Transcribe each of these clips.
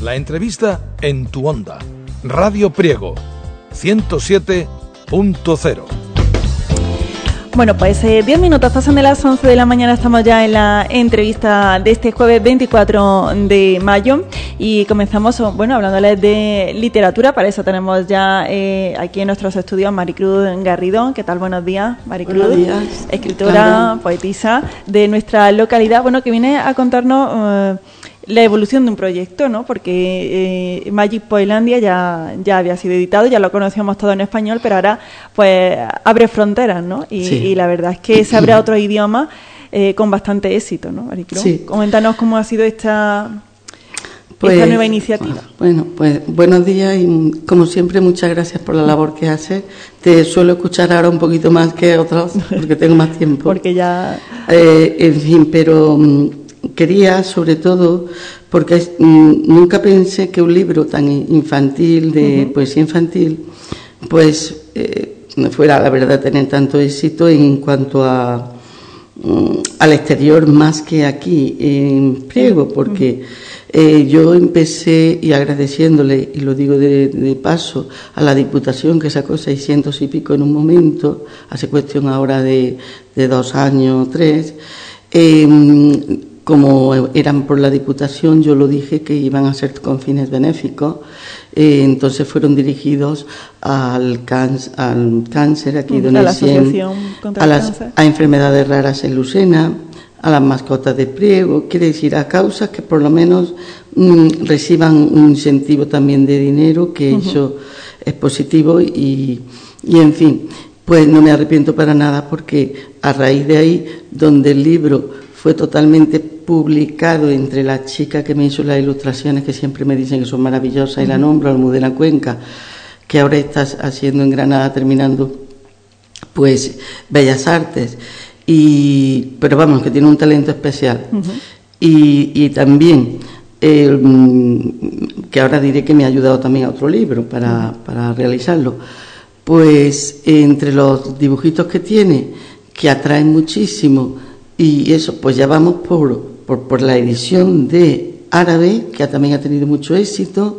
La entrevista en tu onda. Radio Priego 107.0. Bueno, pues 10 minutos pasan de las 11 de la mañana, estamos ya en la entrevista de este jueves 24 de mayo y comenzamos, bueno, hablándoles de literatura. Para eso tenemos ya aquí en nuestros estudios Maricruz Garrido. ¿Qué tal? Buenos días, Maricruz. Buenos días. Escritora, poetisa de nuestra localidad, bueno, que viene a contarnos la evolución de un proyecto, ¿no? Porque Magic Poelandia ya había sido editado, ya lo conocíamos todo en español, pero ahora pues abre fronteras, ¿no? Y la verdad es que se abre a otro idioma con bastante éxito, ¿no, Maricruz? Sí. Coméntanos cómo ha sido esta nueva iniciativa. Bueno, pues buenos días y como siempre muchas gracias por la labor que haces. Te suelo escuchar ahora un poquito más que otros porque tengo más tiempo. Porque ya... en fin, pero... quería, sobre todo, porque nunca pensé que un libro tan infantil, de poesía infantil, pues fuera, la verdad, tener tanto éxito en cuanto al exterior más que aquí en Priego, porque yo empecé, y agradeciéndole, y lo digo de paso, a la Diputación, que sacó 600 y pico en un momento, hace cuestión ahora de 2 años, 3, como eran por la Diputación, yo lo dije que iban a ser con fines benéficos, entonces fueron dirigidos al cáncer aquí de Unicien, a enfermedades raras en Lucena, a las mascotas de Priego, quiere decir a causas que por lo menos reciban un incentivo también de dinero, que eso es positivo y en fin, pues no me arrepiento para nada, porque a raíz de ahí, donde el libro fue totalmente publicado entre la chica que me hizo las ilustraciones, que siempre me dicen que son maravillosas, y la nombro, Almudena Cuenca, que ahora está haciendo en Granada, terminando, pues, Bellas Artes, pero vamos, que tiene un talento especial. Y también, que ahora diré que me ha ayudado también a otro libro para realizarlo, pues, entre los dibujitos que tiene, que atraen muchísimo, y eso, pues ya vamos por la edición de árabe, que también ha tenido mucho éxito,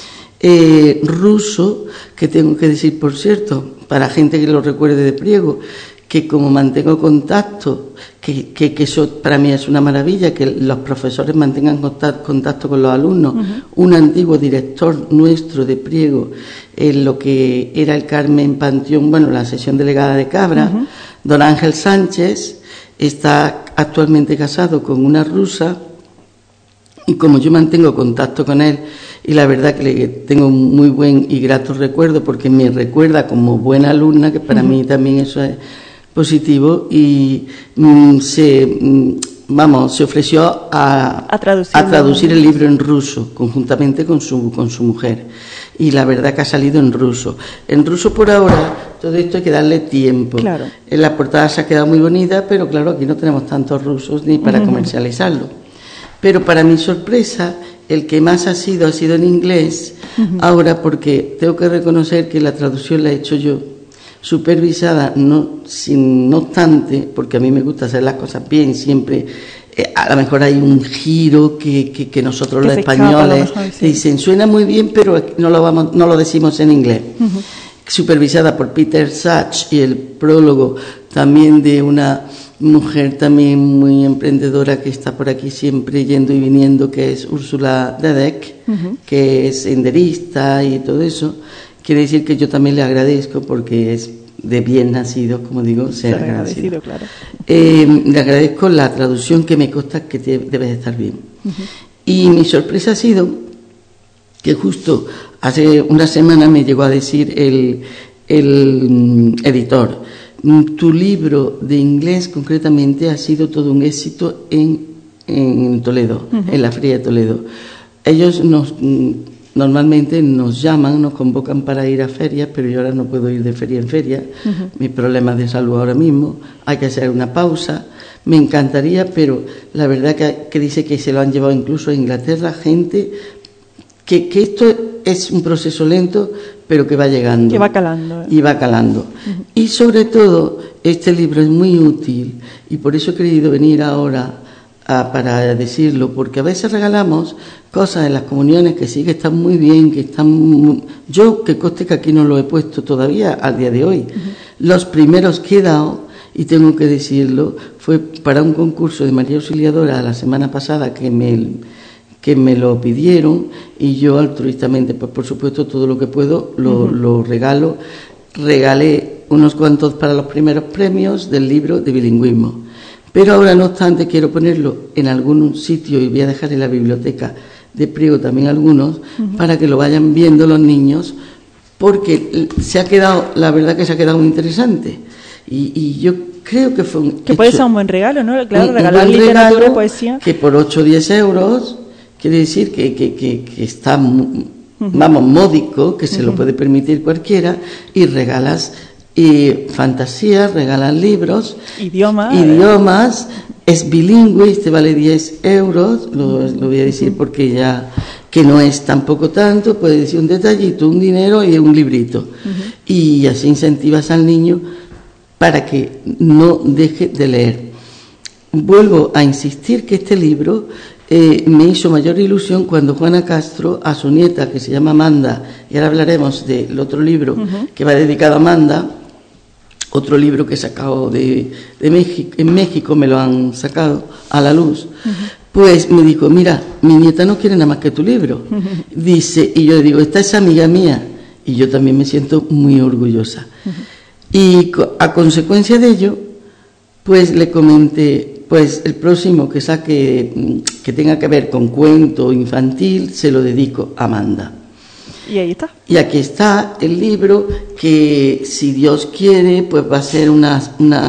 ruso, que tengo que decir, por cierto, para gente que lo recuerde de Priego, que como mantengo contacto, que eso para mí es una maravilla, que los profesores mantengan contacto con los alumnos. Un antiguo director nuestro de Priego, en lo que era el Carmen Panteón, bueno, la sección delegada de Cabra, don Ángel Sánchez, está actualmente casado con una rusa, y como yo mantengo contacto con él, y la verdad que le tengo un muy buen y grato recuerdo, porque me recuerda como buena alumna, que para mí también eso es positivo, y se ofreció a traducir el libro en ruso, conjuntamente con su mujer, y la verdad que ha salido en ruso. En ruso por ahora, todo esto hay que darle tiempo. Claro. En la portada se ha quedado muy bonita, pero claro, aquí no tenemos tantos rusos ni para comercializarlo. Pero para mi sorpresa, el que más ha sido en inglés, ahora, porque tengo que reconocer que la traducción la he hecho yo, supervisada, no obstante, porque a mí me gusta hacer las cosas bien, siempre, a lo mejor hay un giro que nosotros los españoles dicen, suena muy bien, pero no lo decimos en inglés. Supervisada por Peter Sachs, y el prólogo también de una mujer también muy emprendedora que está por aquí siempre yendo y viniendo, que es Úrsula Dedek, que es senderista y todo eso. Quiere decir que yo también le agradezco, porque es de bien nacido, como digo, ser agradecido. Claro. Le agradezco la traducción, que me consta que debe de estar bien. Y mi sorpresa ha sido que justo hace una semana me llegó a decir el editor, tu libro de inglés concretamente ha sido todo un éxito en Toledo, en la Feria de Toledo. Ellos normalmente nos llaman, nos convocan para ir a ferias, pero yo ahora no puedo ir de feria en feria, mis problemas de salud ahora mismo, hay que hacer una pausa. Me encantaría, pero la verdad que dice que se lo han llevado incluso a Inglaterra, gente que esto es un proceso lento, pero que va llegando. Que va calando. Y va calando. Y sobre todo, este libro es muy útil, y por eso he querido venir ahora para decirlo, porque a veces regalamos cosas en las comuniones que sí que están muy bien, que están... Yo, que conste que aquí no lo he puesto todavía al día de hoy. Los primeros que he dado, y tengo que decirlo, fue para un concurso de María Auxiliadora la semana pasada que me lo pidieron, y yo altruistamente, pues por supuesto todo lo que puedo lo regalo. Regalé unos cuantos para los primeros premios del libro de bilingüismo, pero ahora no obstante quiero ponerlo en algún sitio y voy a dejar en la biblioteca de Priego también algunos para que lo vayan viendo los niños, porque se ha quedado, la verdad que se ha quedado muy interesante, y yo creo que fue que puede ser un buen regalo, ¿no? Claro, regalar literatura, poesía, que por 8 o 10 euros quiere decir que está, vamos, módico, que se lo puede permitir cualquiera, y regalas fantasía, regalas libros, idiomas, es bilingüe, este vale 10 euros, lo voy a decir porque ya que no es tampoco tanto, puede decir un detallito, un dinero y un librito, y así incentivas al niño para que no deje de leer. Vuelvo a insistir que este libro me hizo mayor ilusión cuando Juana Castro, a su nieta, que se llama Amanda, y ahora hablaremos del otro libro que va dedicado a Amanda, otro libro que he sacado de México, en México me lo han sacado a la luz, pues me dijo, mira, mi nieta no quiere nada más que tu libro. Dice, y yo le digo, esta es amiga mía, y yo también me siento muy orgullosa. Y a consecuencia de ello, pues le comenté, pues el próximo que saque, que tenga que ver con cuento infantil, se lo dedico a Amanda. Y ahí está. Y aquí está el libro que, si Dios quiere, pues va a ser una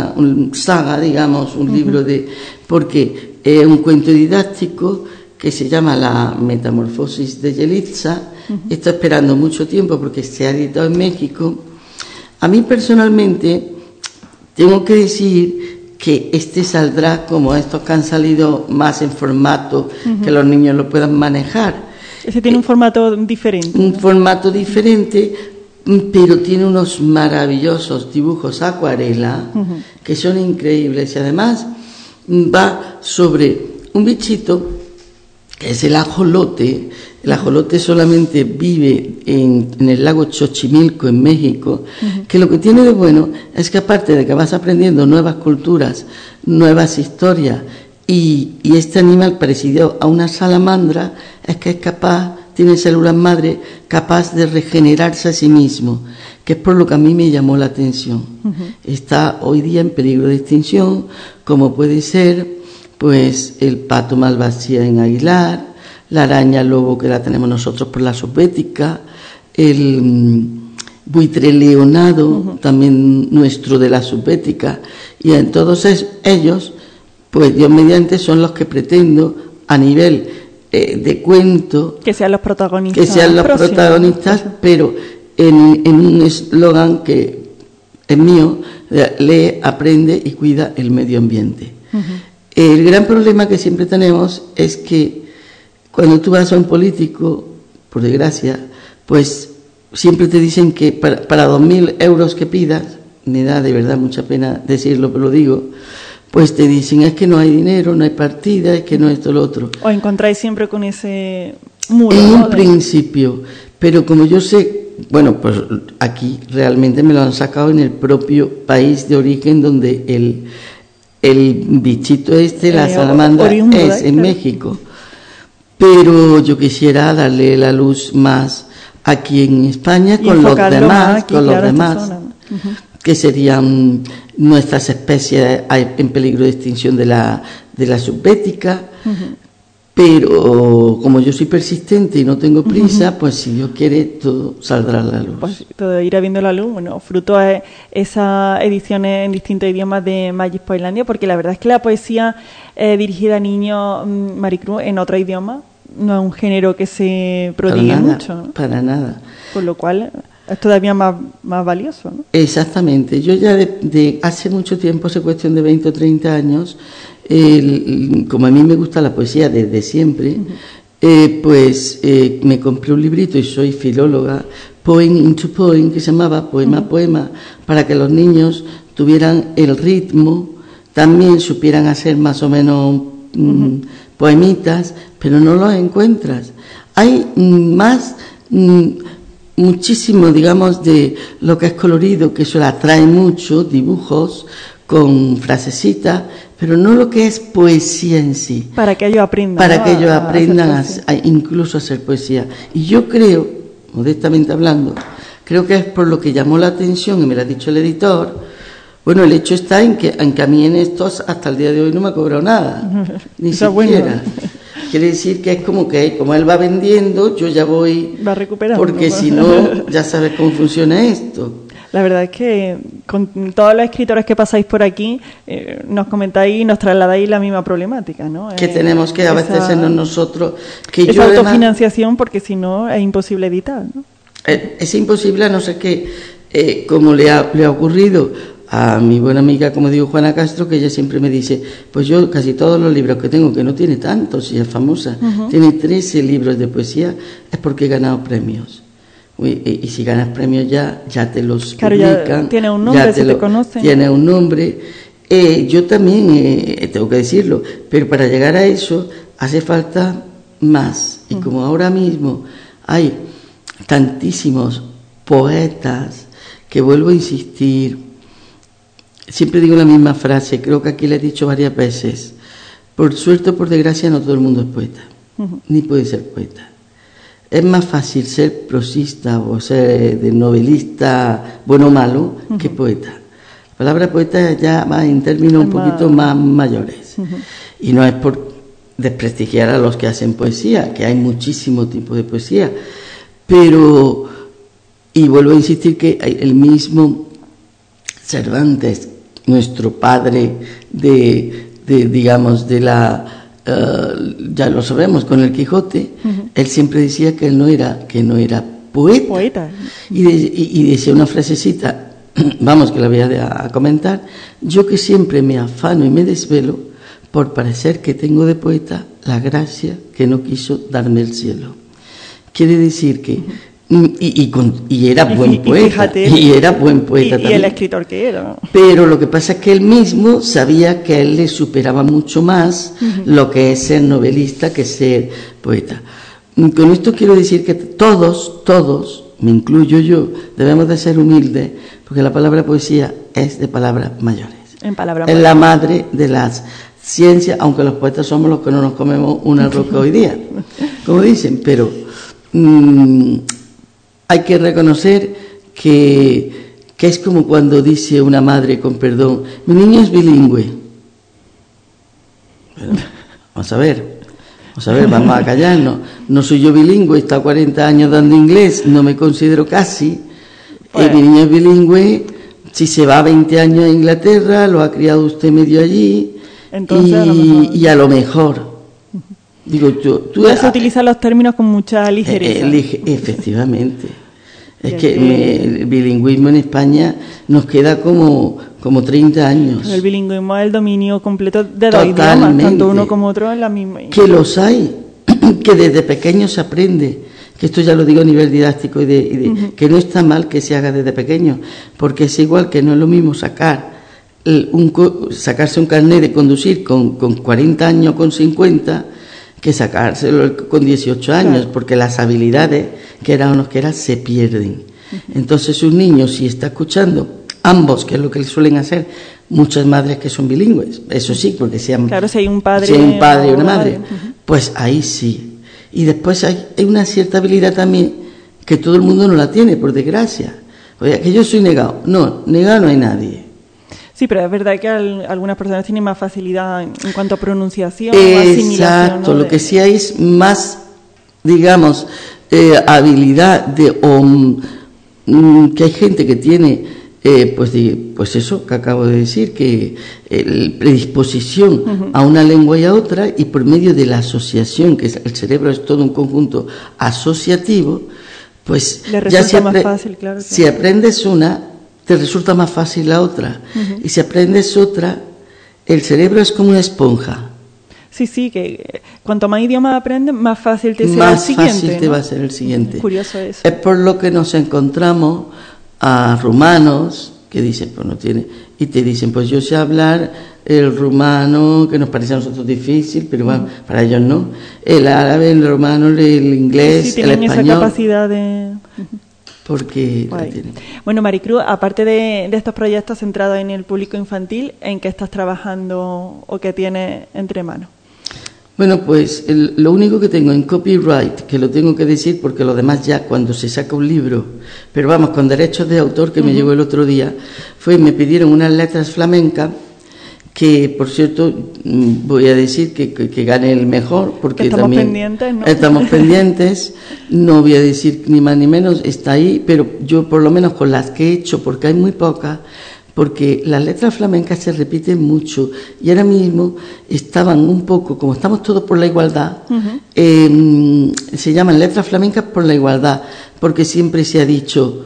saga, digamos, un libro porque es un cuento didáctico que se llama La Metamorfosis de Yelitza. Está esperando mucho tiempo porque se ha editado en México. A mí personalmente tengo que decir que este saldrá como estos que han salido más en formato que los niños lo puedan manejar. Ese tiene un formato diferente. Un formato diferente, pero tiene unos maravillosos dibujos acuarela que son increíbles, y además va sobre un bichito que es el ajolote. El ajolote solamente vive en el lago Xochimilco, en México, que lo que tiene de bueno es que, aparte de que vas aprendiendo nuevas culturas, nuevas historias, y este animal parecido a una salamandra es que es capaz, tiene células madre, capaz de regenerarse a sí mismo, que es por lo que a mí me llamó la atención. Está hoy día en peligro de extinción, como puede ser pues el pato malvasía en Aguilar, la araña lobo, que la tenemos nosotros por la subbética, el buitre leonado, también nuestro de la subbética, y en todos ellos, pues Dios mediante, son los que pretendo a nivel de cuento que sean los protagonistas, pero en un eslogan que es mío: lee, aprende y cuida el medio ambiente. El gran problema que siempre tenemos es que cuando tú vas a un político, por desgracia, pues siempre te dicen que para 2.000 euros que pidas, me da de verdad mucha pena decirlo, pero lo digo, pues te dicen, es que no hay dinero, no hay partida, es que no esto, lo otro. O encontráis siempre con ese muro. En un principio, pero como yo sé, bueno, pues aquí realmente me lo han sacado en el propio país de origen, donde el bichito la salamandra, es en México. Pero yo quisiera darle la luz más aquí en España con los demás, que serían nuestras especies en peligro de extinción de la subbética. Pero como yo soy persistente y no tengo prisa, pues si Dios quiere, todo saldrá a la luz. Pues todo irá viendo la luz. Bueno, fruto de esas ediciones en distintos idiomas de Magic Poelandia, porque la verdad es que la poesía dirigida a niños, Maricruz, en otro idioma, no es un género que se prodigue mucho, ¿no? Para nada. Con lo cual es todavía más valioso, ¿no? Exactamente. Yo ya de hace mucho tiempo, hace cuestión de 20 o 30 años, como a mí me gusta la poesía desde siempre, pues me compré un librito, y soy filóloga, Poem into Poem, que se llamaba Poema a Poema, para que los niños tuvieran el ritmo, también supieran hacer más o menos poemitas, pero no los encuentras. Hay muchísimo, digamos, de lo que es colorido, que eso le atrae mucho, dibujos con frasecitas, pero no lo que es poesía en sí. Para que ellos aprendan. Para que ellos aprendan incluso a hacer poesía. Y yo creo, modestamente hablando, creo que es por lo que llamó la atención, y me lo ha dicho el editor. Bueno, el hecho está en que a mí en estos hasta el día de hoy no me ha cobrado nada, ni siquiera. Bueno. Quiere decir que es como él va vendiendo, yo ya voy... Va recuperando. Porque si no, ya sabes cómo funciona esto. La verdad es que con todos los escritores que pasáis por aquí, nos comentáis y nos trasladáis la misma problemática, ¿no? Que tenemos que a veces sernos nosotros... esa autofinanciación, porque si no es imposible editar, ¿no? Es imposible, a no ser que, como le ha ocurrido a mi buena amiga, como digo, Juana Castro, que ella siempre me dice, pues yo casi todos los libros que tengo, que no tiene tantos, y es famosa, tiene 13 libros de poesía, es porque he ganado premios. Y si ganas premios ya te los publican. Ya tiene un nombre, se te conocen. Tiene un nombre. Yo también, tengo que decirlo, pero para llegar a eso hace falta más. Y como ahora mismo hay tantísimos poetas, que vuelvo a insistir, siempre digo la misma frase, creo que aquí la he dicho varias veces, por suerte o por desgracia no todo el mundo es poeta, ni puede ser poeta. Es más fácil ser prosista o ser de novelista bueno o malo que poeta. La palabra poeta ya va en términos un poquito más mayores. Y no es por desprestigiar a los que hacen poesía, que hay muchísimo tipo de poesía, pero, y vuelvo a insistir que el mismo Cervantes, nuestro padre digamos, de la... ya lo sabemos, con el Quijote, él siempre decía que él no era poeta. Y decía una frasecita, vamos, que la voy a comentar: yo que siempre me afano y me desvelo por parecer que tengo de poeta la gracia que no quiso darme el cielo. Quiere decir que y era buen poeta, y era buen poeta también. Y el escritor que era. Pero lo que pasa es que él mismo sabía que a él le superaba mucho más lo que es ser novelista que ser poeta. Con esto quiero decir que todos, me incluyo yo, debemos de ser humildes, porque la palabra poesía es de palabras mayores. Es la madre de las ciencias, aunque los poetas somos los que no nos comemos una roca hoy día, como dicen, pero hay que reconocer que es como cuando dice una madre, con perdón, mi niño es bilingüe. Bueno, vamos a ver, vamos a callarnos. No soy yo bilingüe, he estado 40 años dando inglés, no me considero casi. Mi niño es bilingüe, si se va 20 años a Inglaterra, lo ha criado usted medio allí. Entonces, a lo mejor. Digo, tú puedes utilizar los términos con mucha ligereza. Efectivamente. Es que el bilingüismo en España nos queda como 30 años. Pero el bilingüismo es el dominio completo de dos idiomas, tanto uno como otro en la misma. Que los hay, que desde pequeño se aprende, que esto ya lo digo a nivel didáctico, que no está mal que se haga desde pequeño, porque es igual, que no es lo mismo sacarse un carnet de conducir con 40 años, con 50, que sacárselo con 18 años, claro. Porque las habilidades, quiera o no quiera, se pierden. Entonces un niño, si está escuchando ambos, que es lo que suelen hacer muchas madres que son bilingües, eso sí, porque si hay un padre y una madre, pues ahí sí. Y después hay una cierta habilidad también que todo el mundo no la tiene, por desgracia. Oye, que yo soy negado. No, negado no hay nadie. Sí, pero es verdad que algunas personas tienen más facilidad en cuanto a pronunciación, asimilación. Exacto, ¿no? Lo que sí hay es más, digamos, habilidad que hay gente que tiene, pues eso que acabo de decir, que predisposición a una lengua y a otra, y por medio de la asociación, que el cerebro es todo un conjunto asociativo, pues le resulta más fácil, claro. Si aprendes una, te resulta más fácil la otra. Y si aprendes otra, el cerebro es como una esponja. Sí, que cuanto más idiomas aprendes, más fácil te será el siguiente. Más fácil te va a ser el siguiente. Curioso eso. Es por lo que nos encontramos a rumanos, que dices, pues no tiene, y te dicen, pues yo sé hablar el rumano, que nos parece a nosotros difícil, pero bueno, para ellos no, el árabe, el romano, el inglés, sí, el español. Tienen esa capacidad de... Porque la tienen. Bueno, Maricruz, aparte de estos proyectos centrados en el público infantil, ¿en qué estás trabajando o qué tienes entre manos? Bueno, pues lo único que tengo en copyright, que lo tengo que decir porque lo demás ya cuando se saca un libro, pero vamos, con derechos de autor, que me llegó el otro día, me pidieron unas letras flamencas, que por cierto voy a decir que gane el mejor, porque estamos también pendientes, ¿no? Estamos pendientes, no voy a decir ni más ni menos, está ahí, pero yo por lo menos con las que he hecho, porque hay muy pocas, porque las letras flamencas se repiten mucho y ahora mismo estaban un poco, como estamos todos por la igualdad, se llaman letras flamencas por la igualdad, porque siempre se ha dicho,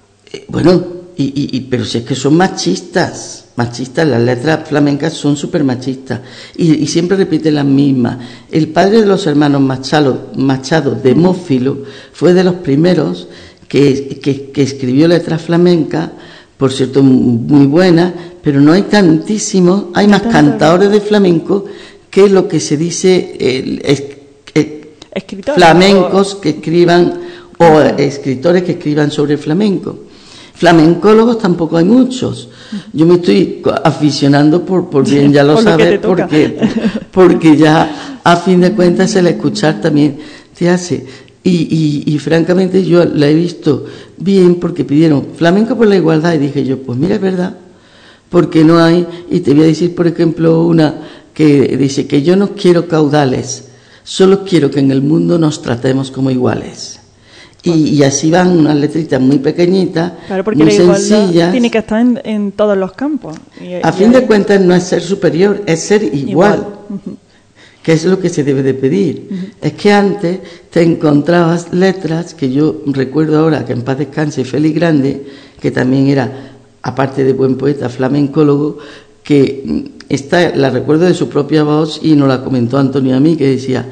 pero si es que son machistas, las letras flamencas son súper machistas y siempre repiten las mismas. El padre de los hermanos Machado, Demófilo, fue de los primeros que escribió letras flamencas, por cierto, muy buena, pero no hay tantísimos, hay más cantadores de flamenco que lo que se dice flamencos que escriban o escritores que escriban sobre flamenco. Flamencólogos tampoco hay muchos. Yo me estoy aficionando por bien, ya lo sabes, porque ya a fin de cuentas el escuchar también te hace. Y francamente yo la he visto bien porque pidieron flamenco por la igualdad y dije yo, pues mira, es verdad, porque no hay, y te voy a decir por ejemplo una que dice que yo no quiero caudales, solo quiero que en el mundo nos tratemos como iguales. Y así van unas letritas muy pequeñitas, claro, porque muy la sencillas. Tiene que estar en todos los campos. A fin de cuentas no es ser superior, es ser igual. Que es lo que se debe de pedir. Es que antes te encontrabas letras, que yo recuerdo ahora, que en paz descanse Félix Grande, que también era, aparte de buen poeta, flamencólogo, que la recuerdo de su propia voz y nos la comentó Antonio a mí, que decía,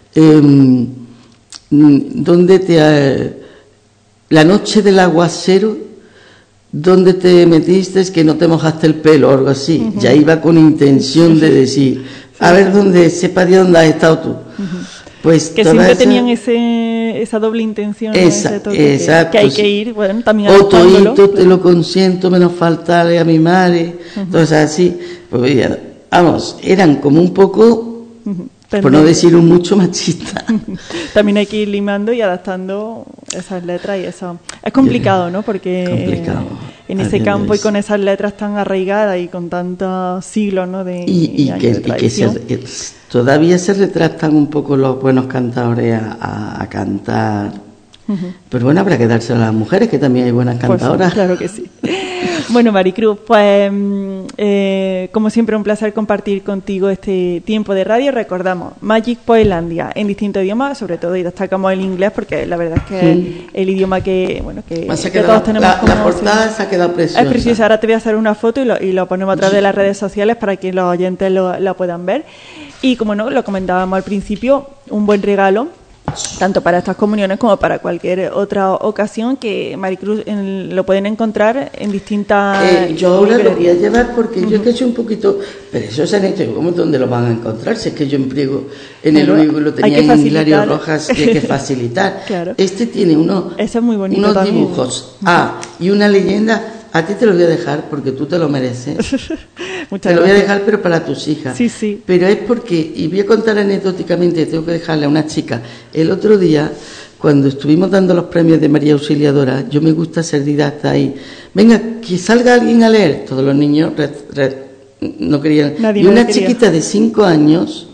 la noche del aguacero, ¿dónde te metiste que no te mojaste el pelo? O algo así. Ya iba con intención de decir, a ver, sepa de dónde has estado tú. Pues que siempre tenían esa doble intención, ese toque, exacto, que hay que ir, bueno, también o adaptándolo. toito te lo consiento, menos faltarle a mi madre. Entonces así, pues vamos, eran como un poco, por no decir un mucho machista. También hay que ir limando y adaptando esas letras y eso. Es complicado, ¿no? Porque en ese campo y con esas letras tan arraigadas y con tantos siglos, ¿no? Y que todavía se retractan un poco los buenos cantadores a cantar. Pero bueno, habrá que dárselo a las mujeres, que también hay buenas cantadoras. Pues, claro que sí. Bueno, Maricruz, pues como siempre un placer compartir contigo este tiempo de radio. Recordamos, Magic Poelandia en distintos idiomas, sobre todo, y destacamos el inglés porque la verdad es que es el idioma que todos tenemos. La portada se ha quedado preciosa. Es preciosa. Ahora te voy a hacer una foto y lo ponemos a través de las redes sociales para que los oyentes lo puedan ver. Y como no, lo comentábamos al principio, un buen regalo tanto para estas comuniones como para cualquier otra ocasión, que Maricruz lo pueden encontrar en distintas yo ahora lo voy a llevar porque yo he hecho un poquito, pero eso se han hecho, ¿cómo dónde lo van a encontrar? Si es que yo en pliego en el único lo tenía en Hilario Rojas y hay que facilitar. Claro. Este tiene unos dibujos y una leyenda. A ti te lo voy a dejar porque tú te lo mereces. Te lo voy a dejar, pero para tus hijas. Sí. Pero es porque, y voy a contar anecdóticamente, tengo que dejarle a una chica. El otro día, cuando estuvimos dando los premios de María Auxiliadora, yo me gusta ser didacta ahí. Venga, que salga alguien a leer. Todos los niños no querían. Nadie y una quería. chiquita de 5 años,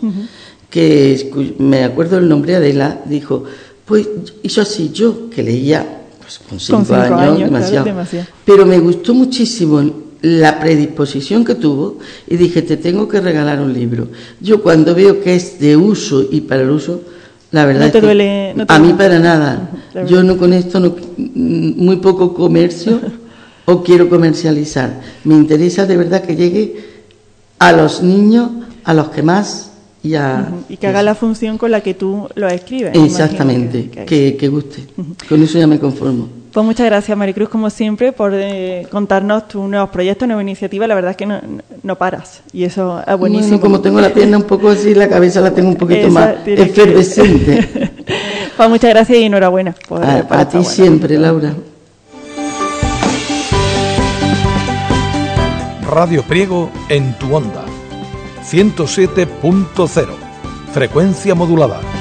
que me acuerdo el nombre, Adela, dijo, pues hizo así, yo que leía. Con 5 años, demasiado. Claro, demasiado. Pero me gustó muchísimo la predisposición que tuvo y dije, te tengo que regalar un libro. Yo cuando veo que es de uso y para el uso, la verdad es que a mí para nada. Yo no con esto, muy poco comercio o quiero comercializar. Me interesa de verdad que llegue a los niños, a los que más... Y que haga la función con la que tú lo escribes. Exactamente, que guste. Con eso ya me conformo. Pues muchas gracias, Maricruz, como siempre, por contarnos tus nuevos proyectos, nuevas iniciativas. La verdad es que no paras y eso es buenísimo. Bueno, como tengo la pierna un poco así, la cabeza la tengo un poquito más efervescente. Pues muchas gracias y enhorabuena. A ti siempre, Laura. Radio Priego en tu onda. 107.0. Frecuencia modulada.